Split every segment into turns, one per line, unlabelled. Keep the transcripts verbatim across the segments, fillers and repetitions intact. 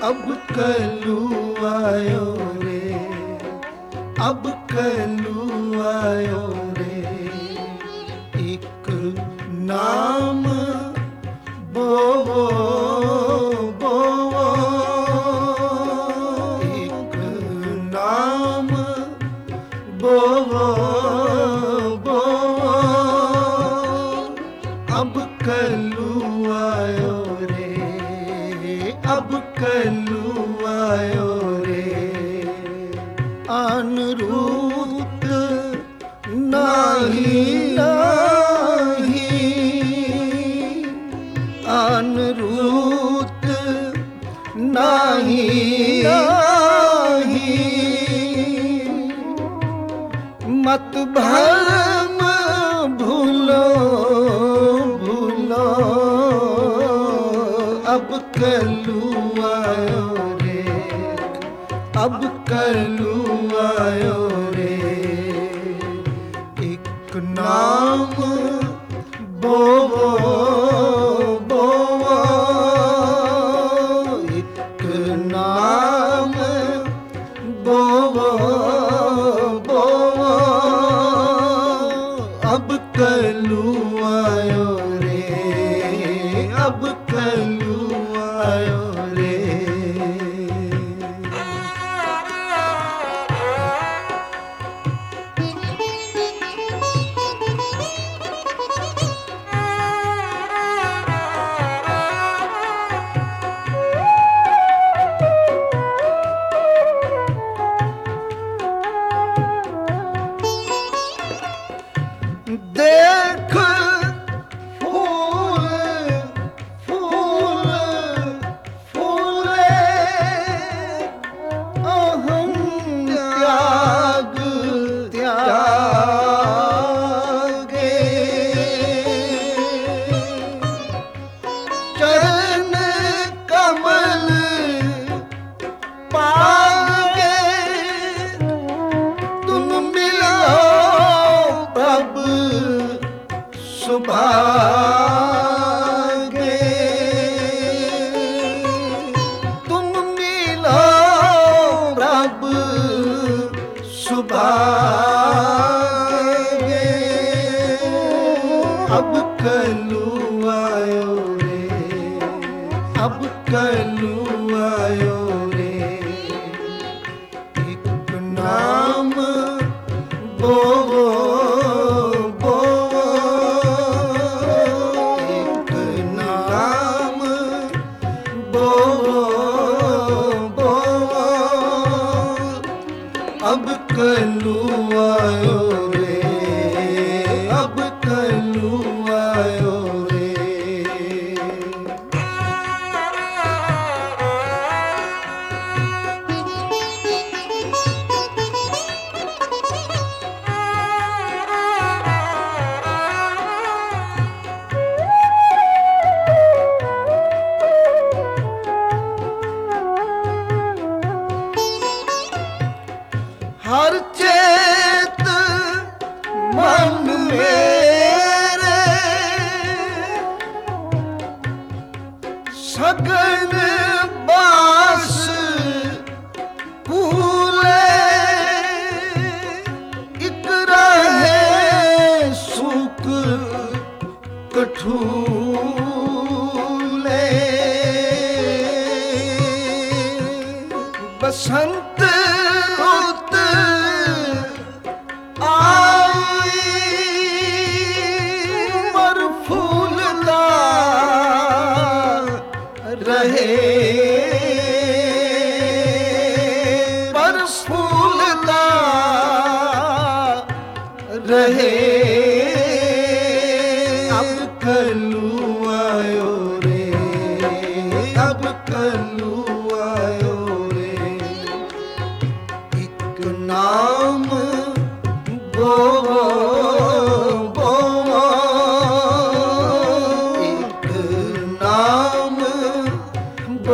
अब कलू आयो रे, अब कलू आयो रे, एक नाम बोवो बोवो, एक नाम बोवो बोवो, अब कलू आयो रे, अब कलू आयो रे, अनरूत नाही नाही, अनरूत नाही नाही, मत भरम भूलो भूलो, अब कलू आयो रे, अब कलू आयो रे, एक नाम बोवो बोवो, एक नाम बोवो बोवो, अब कलू आयो रे, अब कलू आयो रे। देख फूल फूल फूले, अहं त्याग त्यागे, चरण कमल पागे, तुम मिलो प्रभ सुभागे, तुम मिलो प्रभ सुभागे, अब कलू आयो रे, अब कलू आयो रे, एक नाम बोवो बोवो, एक नाम बोवो बोवो, अब कलू आयो रे, अब कलू आयो रे। हर चेत मन मेरे, सगन बास फूले, इक रहे सुख कठूले, बसंत रुत आई, मर फूलता रहे, पर फूलता रहे, अब कलू आयो रे, अब कलू आयो रे, एक नाम बोवो बोवो, एक नाम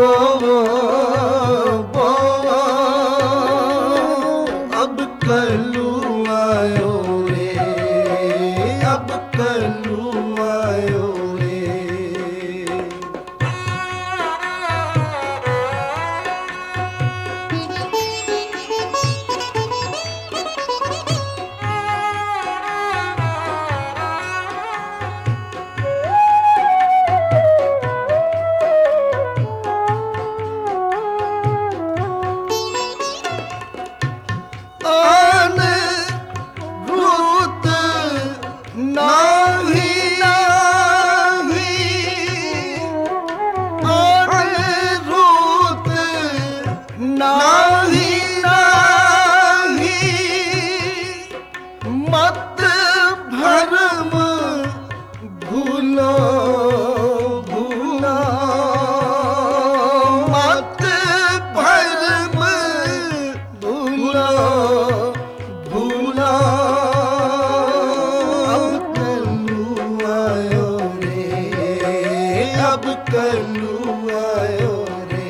कलू आयो रे।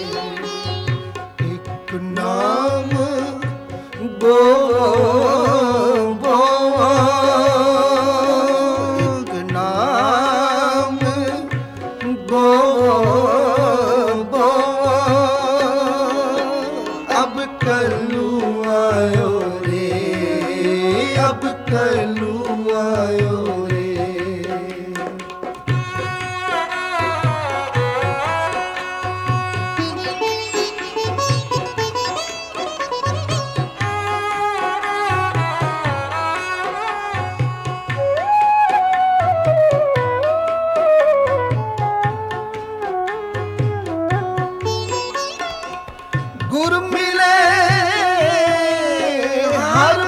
एक नाम गो गुर मिले हर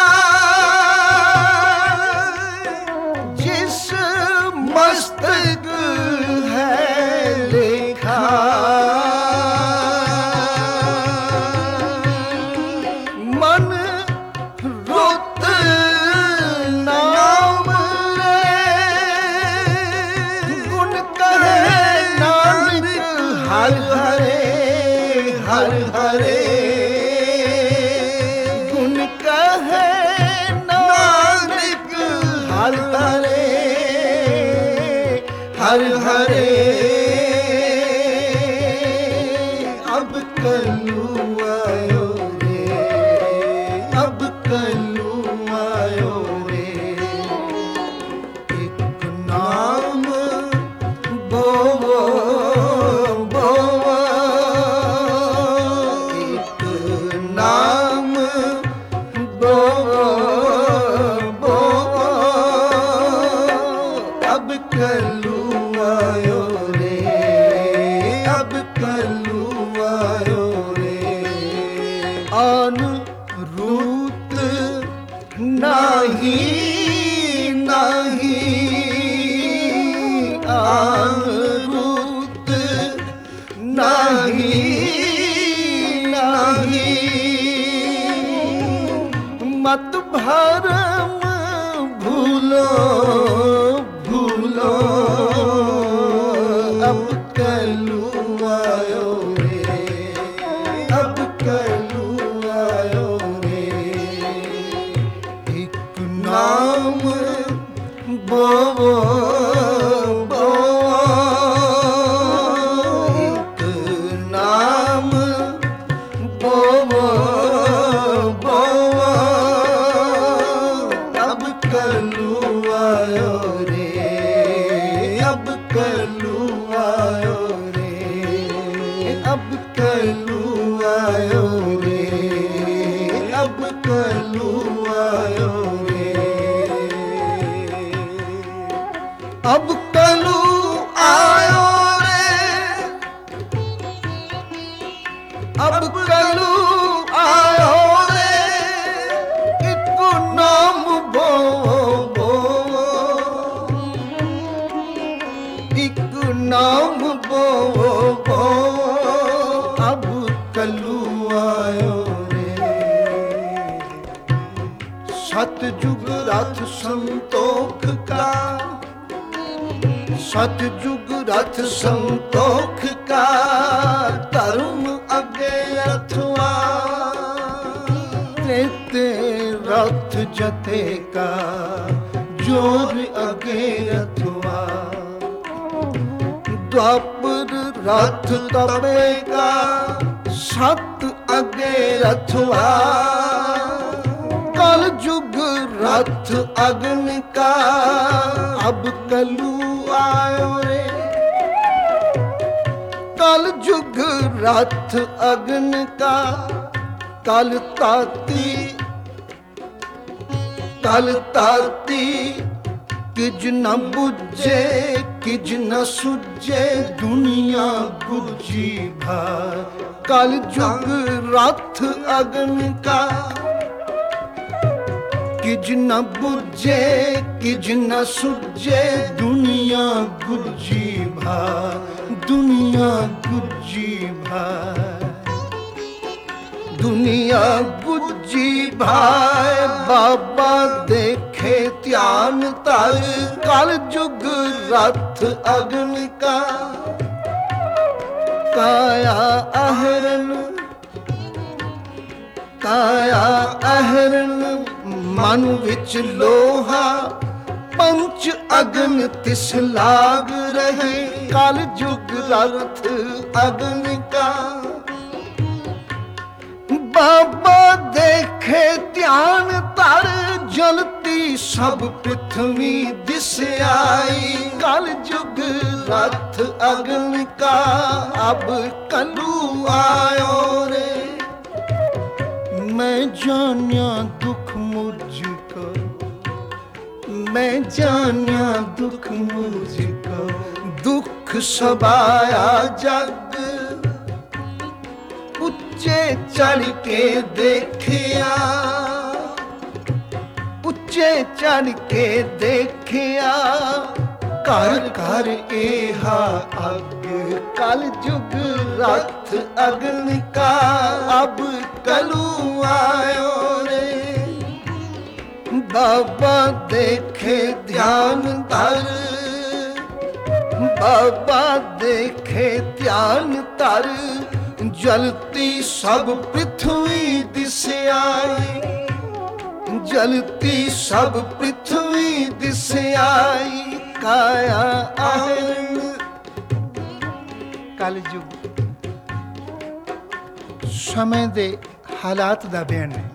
पार, जिस मस्तक है लिखा। मन रुत नाम रे, गुण कहे नानक हर हरे हर हरे। गुण कहे नानक हर हरे हर हरे। अब कलू आयो रे, अब कलू आयो रे। एक नाम बोवो कलू आयो रे, अब कलू आयो रे। आन रूत नाही नाही, आन रूत नाही नाही। मत भरम भूलो भूलो, अब कलू आयो रे, अब कलू आयो रे। एक नाम बोवो बोवो, एक नाम बोवो बोवो। अब कलू आयो रे, अब कलू आयो रे, अब कलू आयो रे, अब कलू आयो रे। अब कलू आयो रे, अब कलू आयो रे। एक नाम बो बो, एक नाम बो बो। अब कलू आयो रे। सतयुग रथ संतोख का, सतयुग रथ संतोख का। धर्म अगे रथवा, तेते रथ जते का। जोर अगे रथवा, द्वापर रथ तपेगा। सत अगे रथवा, कल युग रथ अग्न का। अब कलू आयो रे, कल युग रथ अग्न का। कल ताती कल ताती, किज न बुझे किज न सुझे। दुनिया गुजी भार, कल युग रथ अग्न का। किज न बुझे किज न सुझे। दुनिया गुजी भार, दुनिया गुजी भार। दुनिया गुजी भाई बाबा देख देखे ध्यान धर, कल जुग रथ अग्न का। काया आहरण काया आहरण मन विच लोहा, पंच अग्न तिस लाग रहे, कल जुग रथ अग्न का। बाबा देखे ध्यान धर, जलती सब पृथ्वी दिस आई, कल जुग रथ अग्न का। अब कलू आयो रे, मैं जान्या दुख मुझको, मैं जान्या दुख मुझको, दुख सबाया जग। उच्चे चढ़ के देखिया, उच्चे चढ़ के देखिया, कर कर एहा अग, कल जुग रथ अग्न का। अब कलू आयो रे, बाबा देखे ध्यान धर, बाबा देखे ध्यान धर, जलती सब पृथ्वी दिस आई, जलती सब पृथ्वी दिस आई। काया आहरण कल युग समय दे हालात दा बयान है।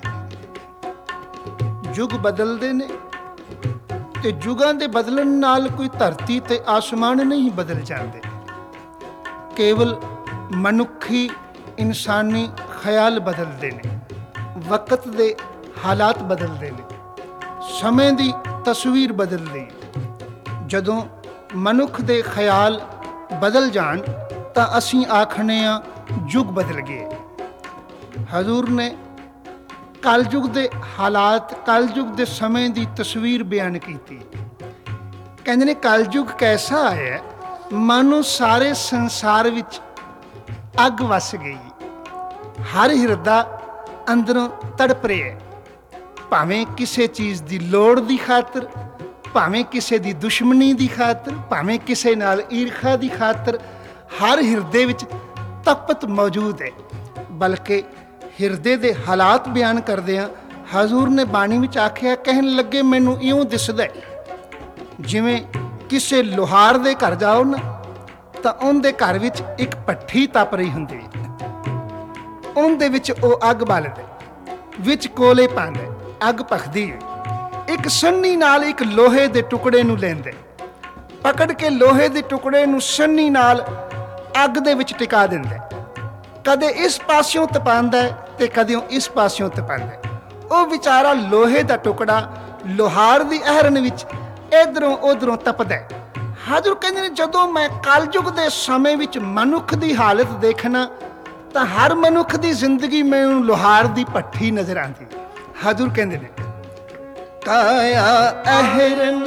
युग बदलते ने ते युगां दे बदलन नाल कोई धरती ते आसमान नहीं बदल जाते, केवल मनुखी इंसानी ख्याल बदलते ने, वक्त दे हालात बदलते ने, समय दी तस्वीर बदलती है। जदों मनुख दे ख्याल बदल जान तां असीं आखने आ युग बदल गए। हजूर ने कलयुग दे हालात, कलयुग दे समय दी तस्वीर बयान की। कहंदे ने कलयुग कैसा आया, मानो सारे संसार विच अग वस गई, हर हिरदा अंदरों तड़प रहा है। भावें किसी चीज़ की लोड़ की खातर, भावें किसी की दुश्मनी की खातर, भावें किसी नाल ईर्खा की खातर, हर हिरदे विच तपत मौजूद है। बल्कि हिरदे दे हालात बयान करदिआं हजूर ने बाणी विच आखिया, कहन लगे मैनूं इउं दिसदा जिवें किसी लोहार दे घर जाओ ना तां उहदे घर विच एक भट्ठी तप रही हुंदी, उहदे विच ओह अग बालदा, विच कोले पांदा, अग भखदी है। एक सन्नी नाल एक लोहे दे टुकड़े नूं लैंदा, पकड़ के लोहे दे टुकड़े नूं सन्नी नाल अग दे विच टिका दिंदा, कदे इस पासियों तपांदा ते कदे इस पासियों तपांदा। ओह विचारा लोहे दा टुकड़ा लोहार दी अहरन विच इधरों उधरों तपदा। हजूर कहंदे ने जदों मैं कलयुग दे समय विच मनुख दी हालत देखना तां हर मनुख दी जिंदगी मैनूं लोहार दी भट्ठी नज़र आंदी। हजूर कहंदे ने काया अहरन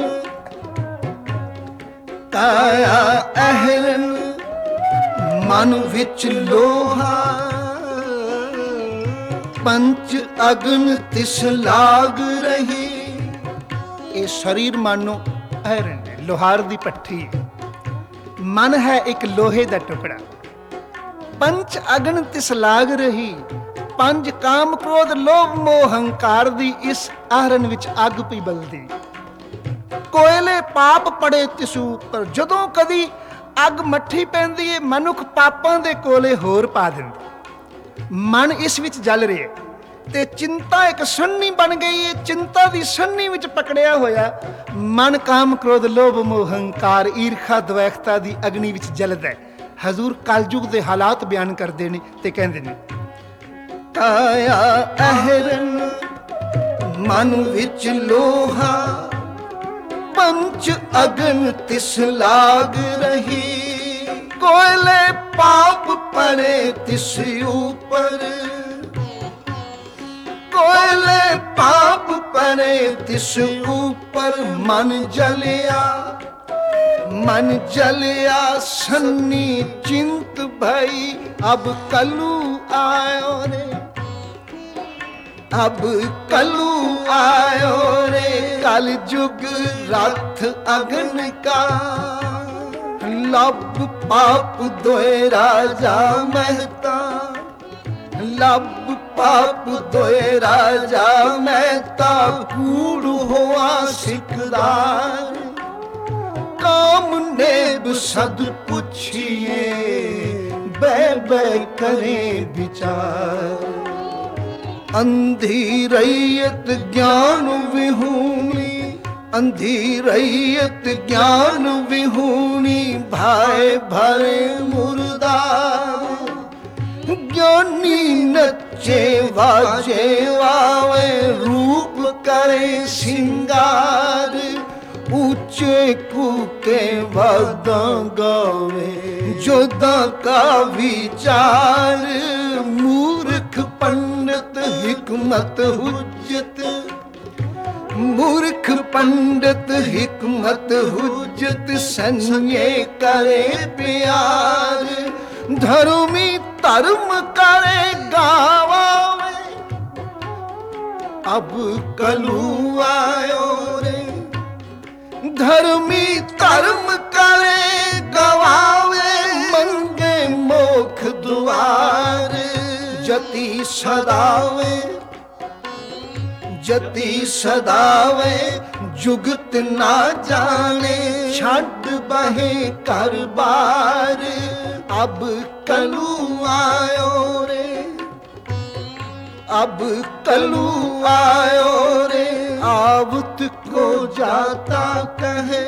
काया अहरन मन विच लोहा, पंच अग्न तिस लाग रही। ये शरीर मानो अहरन है, लोहार दी भट्ठी, मन है एक लोहे दा टुकड़ा। पंच अग्न तिस लाग रही, पंज काम क्रोध लोभ मोह हंकार दी इस आहरन विच अग पई बलदी। कोयले पाप पड़े तिस उपर, जदों कदी अग मट्ठी पैंदी है मनुख पापां दे कोले होर पा दिंदा। मन इस विच जल रहा है ते चिंता एक सन्नी बन गई है, चिंता दी सन्नी विच पकड़िया होया मन काम क्रोध लोभ मोह हंकार ईर्खा द्वैखता दी अग्नि विच जलदा है। हजूर कलयुग दे हालात बयान करदे ने ते कहंदे ने काया अहरन मन विच लोहा, पंच अग्न तिस लाग रही। कोयले पाप पड़े तिस ऊपर, कोयले पाप पड़े तिस ऊपर। मन जलिया मन जलिया सन्नी चिंत भई, अब कलू आयो रे। अब कलू आयो रे कल जुग रथ अग्न का, लब पाप दोए राजा महता, लब पाप दोए राजा महता, कूड़ हुआ सिकदार, काम नेब सद पुछिए, बै बै करें विचार। अंधी रैयत ज्ञान विहूनी, अंधी रैयत ज्ञान विहूनी, भाई भरे मुर्दार। ज्ञानी नचे वाजे वावे, रूप करे सिंगार, ऊंचे कूके वादा गावे, जोधा का विचार। मूर्ख पंडित हिकमत हुज्जत, मूर्ख पंडित हिकमत हुज्जत, संजय करे प्यार। धर्मी धर्म करे गावे, अब कलू आयो रे। धर्मी धर्म करे गवावे, मंगे मोख द्वार। जति सदावे, जति सदावे, जुगत ना जाने, छड़ बहे कर बार। अब कलू आयो रे, अब कलू आयो रे, आवत को जाता कहे,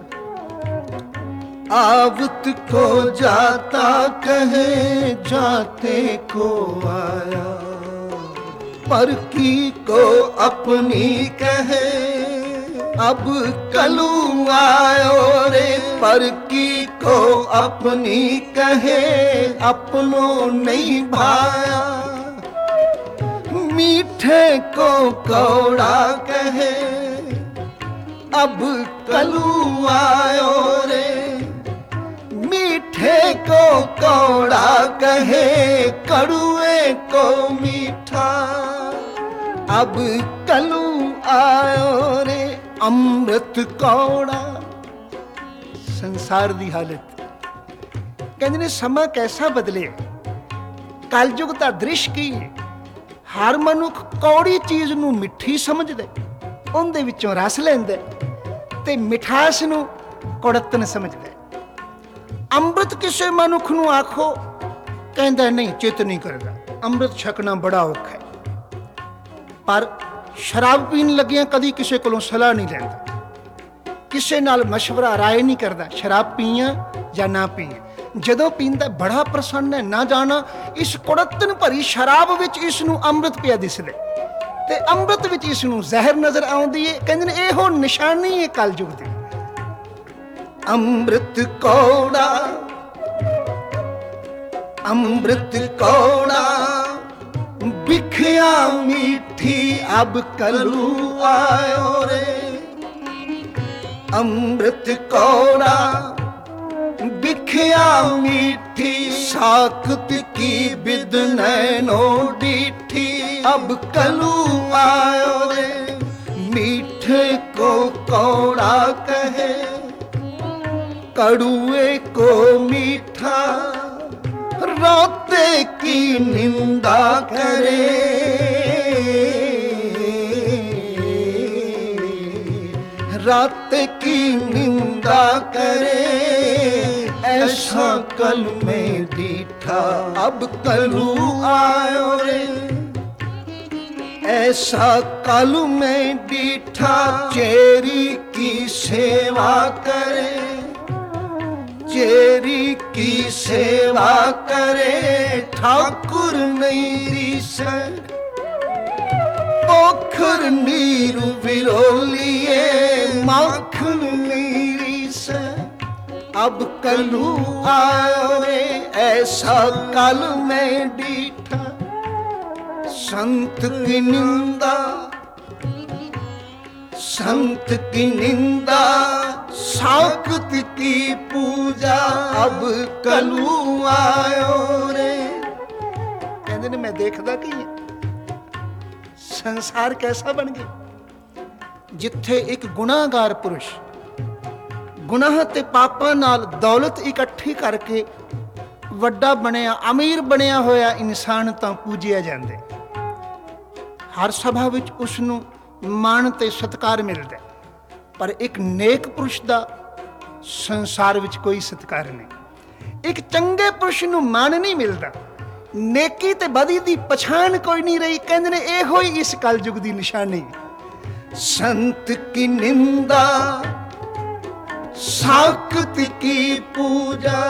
आवत को जाता कहे, जाते को आया। पर की को अपनी कहे, अब कलू आयो रे। पर की को अपनी कहे, अपनों नहीं भाया। मीठे को कौड़ा कहे, अब कलू आयो रे। मीठे को कौड़ा कहे, कड़ुए को मीठा, अब कलू आयो रे। अमृत कौड़ा, संसार दी हालत कहते ने समा कैसा बदले। कलयुग का दृश्य की है, हर मनुख कौड़ी चीज़ नूं मिठी समझदा, उहदे विचों रस लैंदा ते मिठास नूं कौड़तन समझदा। अमृत किसी मनुख नूं आखो, कहंदा नहीं, चित नहीं करदा, अमृत छकना बड़ा औखा है। पर शराब पीन लगिया कदी किसी कोलों सलाह नहीं लैंदा, किसी नाल मशवरा राय नहीं करदा, शराब पीया या ना पीया। जदों पींदा बड़ा प्रसन्न है, ना जाना इस कुड़तन भरी शराब विच इसनूं अमृत पिया दिसदे ते अमृत विच इसनूं जहर नजर आउंदी है। कहंदे ने इहो निशानी है कलयुग दी। अमृत कौड़ा, अमृत कौड़ा, बिखिया मीठी, अब कलू आयो रे। अमृत कौड़ा, बिखिया मीठी, साकत की बिद नैनो डीठी, अब कलू आयो रे। मीठे को कौड़ा कहे, कड़ुए को मीठा, रोते की निंदा करे, रात की निंदा करे, ऐसा कल में डीठा, अब कलू आयो रे। ऐसा कल में डीठा, चेरी की सेवा करे, चेरी की सेवा करे, ठाकुर नहीं से पोखर नीरू विरोलिए, माखन नीरी से, अब कलू आयो रे। ऐसा कल में डीठा, संत की निंदा, संत की निंदा, साकत की पूजा, अब कलू आयो रे। कहते ने मैं देखदा की ਸੰਸਾਰ ਕੈਸਾ ਬਣ ਗਿਆ, ਜਿੱਥੇ ਇੱਕ ਗੁਨਾਹਗਾਰ ਪੁਰਸ਼ ਗੁਨਾਹ ਤੇ ਪਾਪਾਂ ਨਾਲ ਦੌਲਤ ਇਕੱਠੀ ਕਰਕੇ ਵੱਡਾ ਬਣਿਆ, ਅਮੀਰ ਬਣਿਆ ਹੋਇਆ ਇਨਸਾਨ ਤਾਂ ਪੂਜਿਆ ਜਾਂਦੇ। ਹਰ ਸਭਾ ਵਿੱਚ ਉਸ ਨੂੰ ਮਾਣ ਤੇ ਸਤਿਕਾਰ ਮਿਲਦਾ, ਪਰ ਇੱਕ ਨੇਕ ਪੁਰਸ਼ ਦਾ ਸੰਸਾਰ ਵਿੱਚ ਕੋਈ ਸਤਿਕਾਰ ਨਹੀਂ। ਇੱਕ ਚੰਗੇ ਪੁਰਸ਼ ਨੂੰ ਮਾਣ ਨਹੀਂ ਮਿਲਦਾ, ਨੇਕੀ ਤੇ ਬਦੀ ਦੀ ਪਛਾਣ ਕੋਈ ਨਹੀਂ ਰਹੀ। ਕਹਿੰਦੇ ਨੇ ਇਹੋ ਹੀ ਇਸ ਕਲਯੁਗ ਦੀ ਨਿਸ਼ਾਨੀ। ਸੰਤ ਕੀ ਨਿੰਦਾ ਸਾਕਤ ਕੀ ਪੂਜਾ,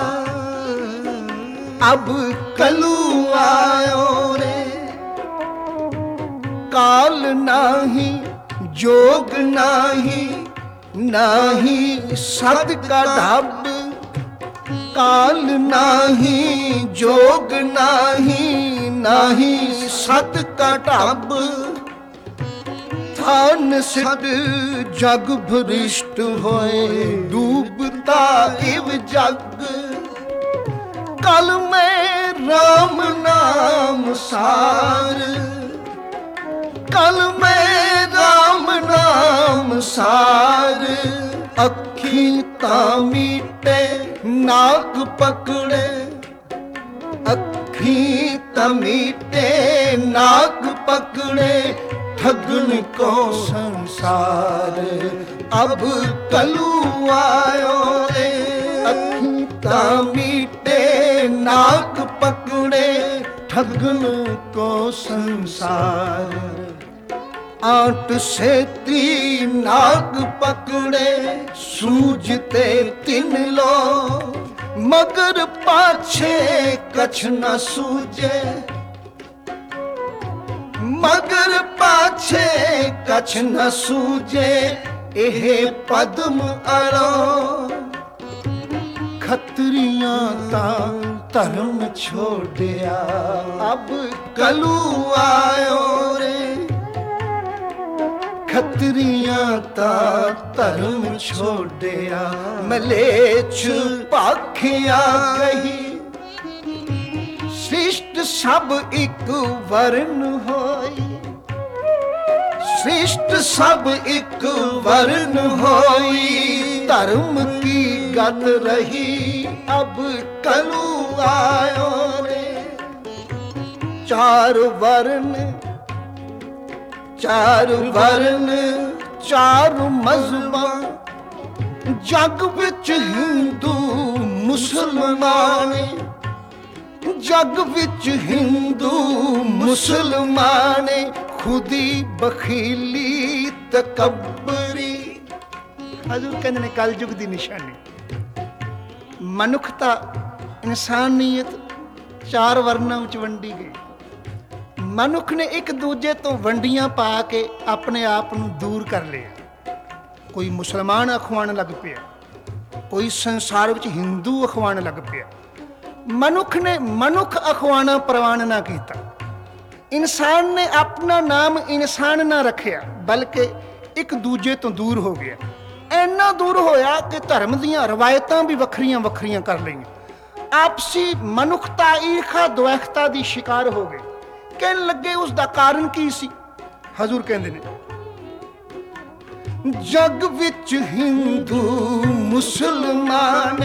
ਅਬ ਕਲੂ ਆਇਓ ਰੇ। ਕਾਲ ਨਾਹੀ ਜੋਗ ਨਾਹੀ, ਨਾਹੀ ਸਦ ਕਾ ਢਬ। ਕਾਲ ਨਾਹੀ ਜੋਗ ਨਾਹੀ, ਨਾਹੀ ਸਤ ਕਾ ਢਬ। ਥਾਨ ਸਿੱਧ ਜਗ ਭ੍ਰਿਸ਼ਟ ਹੋਏ, ਡੂਬਤਾ ਇਵ ਜਗ। ਕਲ ਮੈਂ ਰਾਮ ਨਾਮ ਸਾਰ, ਕਲ ਮੈਂ ਰਾਮ ਨਾਮ ਸਾਰ। ਅੱਖੀ ਤਾਂ ਮੀਟੇ ਨਾਕ ਪਕੜੇ, ਅੱਖੀ ਤਾਂ ਮੀਟੇ ਨਾਕ ਪਕੜੇ। ਠਗਨ ਕੋ ਸੰਸਾਰ, ਅਬ ਕਲੂ ਆਇਓ ਰੇ। ਅੱਖੀ ਤਾਂ ਮੀਟੇ ਨਾਕ ਪਕੜੇ, ਠਗਨ ਕੋ ਸੰਸਾਰ। ਆਟ ਸੇਤੀ ਨਾਕ ਪਕੜੇ, ਸੂਝਤੇ ਤਿਨ ਲੋ। ਮਗਰ ਪਾਛੇ ਕਛ ਨ ਸੂਝੇ, ਮਗਰ ਪਾਛੇ ਕਛ ਨ ਸੂਝੇ। ਇਹ ਪਦਮ ਅਰੋ, ਖੱਤਰੀਆਂ ਤਾਂ ਧਰਮ ਛੋੜਿਆ। ਅਬ ਕਲੂ ਆਇਓ ਰੇ। ਖੱਤਰੀਆਂ ਤਾਂ ਧਰਮ ਛੋੜਿਆ। ਮਲੇਛ ਭਾਖਿਆ ਕਹੀ, ਸ੍ਰਿਸ਼ਟ ਸਭ ਇੱਕ ਵਰਨ ਹੋਈ। ਸ੍ਰਿਸ਼ਟ ਸਭ ਇੱਕ ਵਰਨ ਹੋਈ, ਧਰਮ ਕੀ ਗਤ ਰਹੀ। ਅਬ ਕਲੂ ਆਇਓ ਰੇ। ਚਾਰ ਵਰਨ, ਚਾਰ ਵਰਨ, ਚਾਰ ਮਜ਼ਹਬਾਂ। ਜਗ ਵਿੱਚ ਹਿੰਦੂ ਮੁਸਲਮਾਨ, ਜਗ ਵਿੱਚ ਹਿੰਦੂ ਮੁਸਲਮਾਨ। ਖੁਦੀ ਬਖੀਲੀ ਤਕੱਬਰੀ। ਹਜ਼ੂਰ ਕਹਿੰਦੇ ਨੇ ਕਲਯੁਗ ਦੀ ਨਿਸ਼ਾਨੀ। ਮਨੁੱਖਤਾ, ਇਨਸਾਨੀਅਤ ਚਾਰ ਵਰਨਾਂ ਵਿੱਚ ਵੰਡੀ ਗਈ। ਮਨੁੱਖ ਨੇ ਇੱਕ ਦੂਜੇ ਤੋਂ ਵੰਡੀਆਂ ਪਾ ਕੇ ਆਪਣੇ ਆਪ ਨੂੰ ਦੂਰ ਕਰ ਲਿਆ। ਕੋਈ ਮੁਸਲਮਾਨ ਅਖਵਾਉਣ ਲੱਗ ਪਿਆ, ਕੋਈ ਸੰਸਾਰ ਵਿੱਚ ਹਿੰਦੂ ਅਖਵਾਉਣ ਲੱਗ ਪਿਆ। ਮਨੁੱਖ ਨੇ ਮਨੁੱਖ ਅਖਵਾਉਣਾ ਪ੍ਰਵਾਨ ਨਾ ਕੀਤਾ। ਇਨਸਾਨ ਨੇ ਆਪਣਾ ਨਾਮ ਇਨਸਾਨ ਨਾ ਰੱਖਿਆ, ਬਲਕਿ ਇੱਕ ਦੂਜੇ ਤੋਂ ਦੂਰ ਹੋ ਗਿਆ। ਇੰਨਾ ਦੂਰ ਹੋਇਆ ਕਿ ਧਰਮ ਦੀਆਂ ਰਵਾਇਤਾਂ ਵੀ ਵੱਖਰੀਆਂ ਵੱਖਰੀਆਂ ਕਰ ਲਈਆਂ। ਆਪਸੀ ਮਨੁੱਖਤਾ ਈਰਖਾ ਦੁਆਖਤਾ ਦੀ ਸ਼ਿਕਾਰ ਹੋ ਗਏ। ਕਹਿਣ ਲੱਗੇ ਉਸ ਦਾ ਕਾਰਨ ਕੀ ਸੀ? ਹਜ਼ੂਰ ਕਹਿੰਦੇ ਨੇ ਜਗ ਵਿੱਚ ਹਿੰਦੂ ਮੁਸਲਮਾਨ,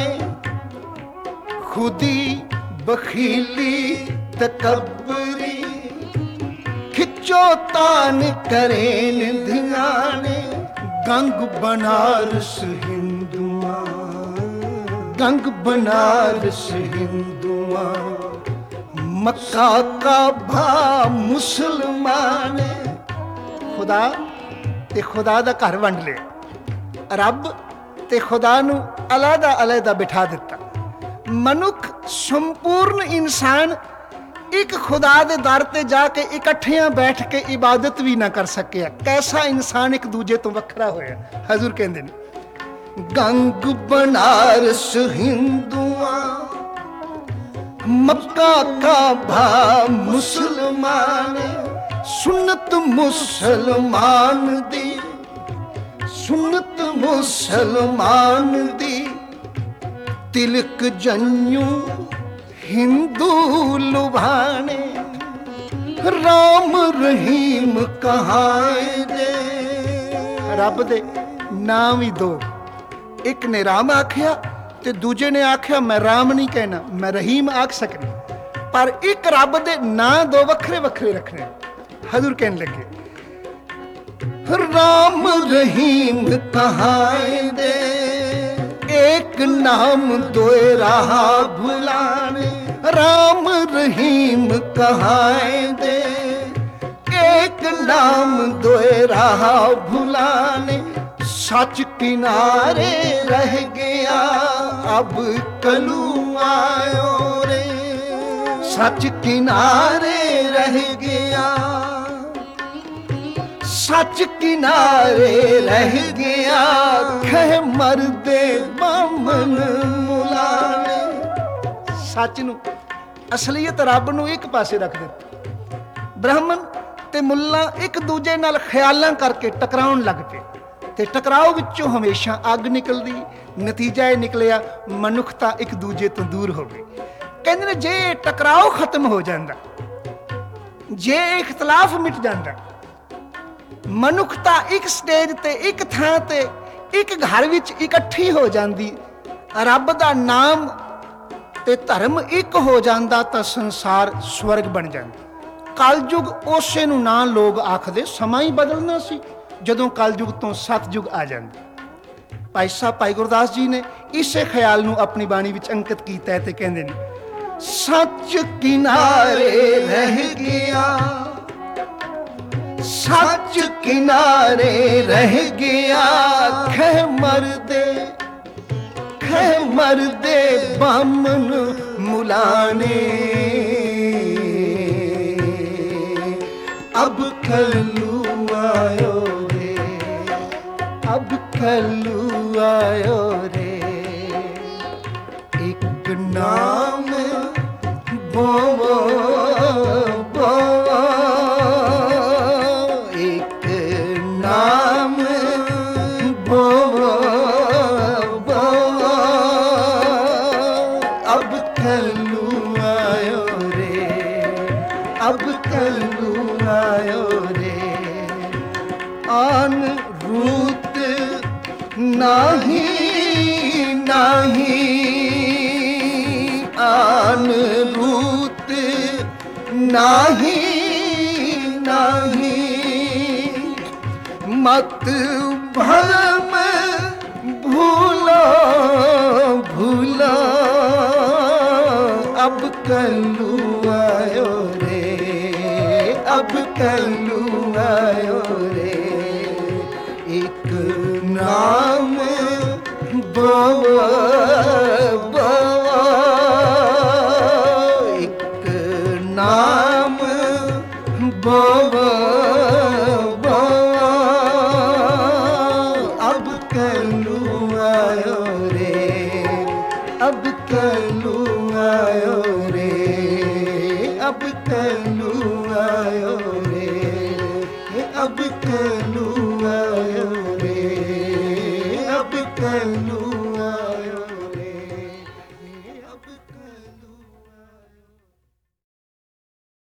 ਖੁਦੀ ਬਖੀਲੀ ਤਕੱਬਰੀ। ਖਿੱਚੋ ਤਾਨ ਕਰੇਨ ਧਿਆਨੇ, ਗੰਗ ਬਨਾਰਸ ਹਿੰਦੂਆਂ, ਗੰਗ ਬਨਾਰਸ ਹਿੰਦੂਆਂ। ਮੱਕਾ ਕਾਬਾ ਮੁਸਲਮਾਨ। ਖੁਦਾ ਤੇ ਖੁਦਾ ਦਾ ਘਰ ਵੰਡ ਲਿਆ। ਰੱਬ ਤੇ ਖੁਦਾ ਨੂੰ ਅਲੱਗਾ ਅਲੱਗਾ ਬਿਠਾ ਦਿੱਤਾ। ਮਨੁੱਖ ਸੰਪੂਰਨ ਇਨਸਾਨ ਇੱਕ ਖੁਦਾ ਦੇ ਦਰ ਤੇ ਜਾ ਕੇ ਇਕੱਠਿਆਂ ਬੈਠ ਕੇ ਇਬਾਦਤ ਵੀ ਨਾ ਕਰ ਸਕਿਆ। ਕੈਸਾ ਇਨਸਾਨ ਇੱਕ ਦੂਜੇ ਤੋਂ ਵੱਖਰਾ ਹੋਇਆ। ਹਜ਼ੂਰ ਕਹਿੰਦੇ ਨੇ ਗੰਗ ਬਨਾਰਸ ਹਿੰਦੂਆਂ, ਮੱਕਾ ਕਾਬਾ ਮੁਸਲਮਾਨ। ਸੁਨਤ ਮੁਸਲਮਾਨ ਦੀ, ਸੁਨਤ ਮੁਸਲਮਾਨ ਦੀ। ਤਿਲਕ ਜੰਨੂ ਹਿੰਦੂ ਲੁਭਾਣੇ, राम रहीम कहाए दे। रब दे नाम ही दो, एक ने राम आख्या ते दूजे ने आख्या मैं राम नहीं कहना, मैं रहीम आख सकनी, पर एक रब दे ना दो वखरे वखरे रखने। हजूर कहने लगे राम रहीम कहाए दे, एक नाम दोए राह भुलाने। राम रहीम कहाए दे, एक नाम दोए राह भुलाने। सच किनारे रह गया अब कलू आयो रे, सच किनारे रह गया, सच किनारे रह गया, खह मरदे बामन मुलाने। सच नू असलीयत रब नू एक पासे रख दिता, ब्राह्मण ते मुल्ला एक दूजे नाल ख्यालां करके टकराउण लग पे, ते टकराओ विचों हमेशा अग निकलदी। नतीजा ये निकलिया मनुखता एक दूजे तो दूर हो गई। कहंदे ने जे टकराओ खत्म हो जांदा, जे इख्तलाफ मिट जांदा, मनुखता एक स्टेज ते एक थां ते एक घर विच इकट्ठी हो जांदी, रब दा नाम ते धर्म एक हो जांदा, तां संसार स्वर्ग बन जांदा। कलयुग उसे नूं ना लोग आखदे, समा ही बदलना सी जदों कलयुग तो सतयुग आ जांदा। भाई साहब भाई गुरदास जी ने इसे ख्याल नूं अपनी बाणी विच अंकित कीता है ते कहंदे ने सच किनारे रह गया, सच किनारे रह गया, खह मरदे खह मरदे बामन मुलाने। अब कलू आयो रे, अब कलू आयो रे, एक नाम बोवो बोवो, एक नाम बोवो बोवो, अब कलू आयो रे, अब कलू आयो रे। आन रूत नाही नाही, आन रूत नाही नाही, मत भरम भूलो भूलो, अब कलू आयो रे, अब कलू आयो रे, एक नाम बोवो बोवो, एक नाम बोवो बोवो, अब कलू आयो रे, अब कलू आयो रे, अब कलू आयो रे, अब कलू